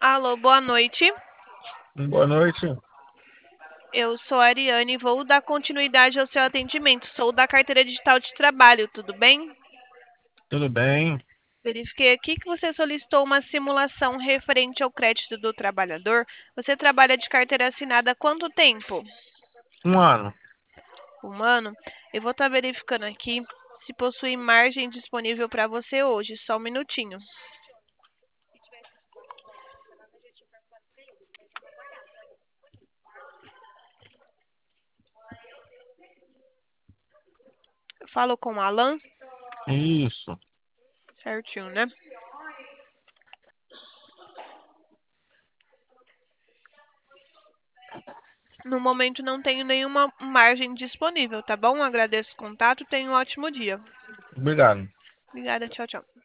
Alô, boa noite. Boa noite. Eu sou a Ariane e vou dar continuidade ao seu atendimento. Sou da carteira digital de trabalho, tudo bem? Tudo bem? Verifiquei aqui que você solicitou uma simulação referente ao crédito do trabalhador. Você trabalha de carteira assinada há quanto tempo? Um ano. Um ano? Eu vou estar verificando aqui se possui margem disponível para você hoje. Só um minutinho. Eu falo com o Alan, Isso. certinho, né? No momento não tenho nenhuma margem disponível, tá bom? Agradeço o contato, tenha um ótimo dia. Obrigado. Obrigada, tchau, tchau.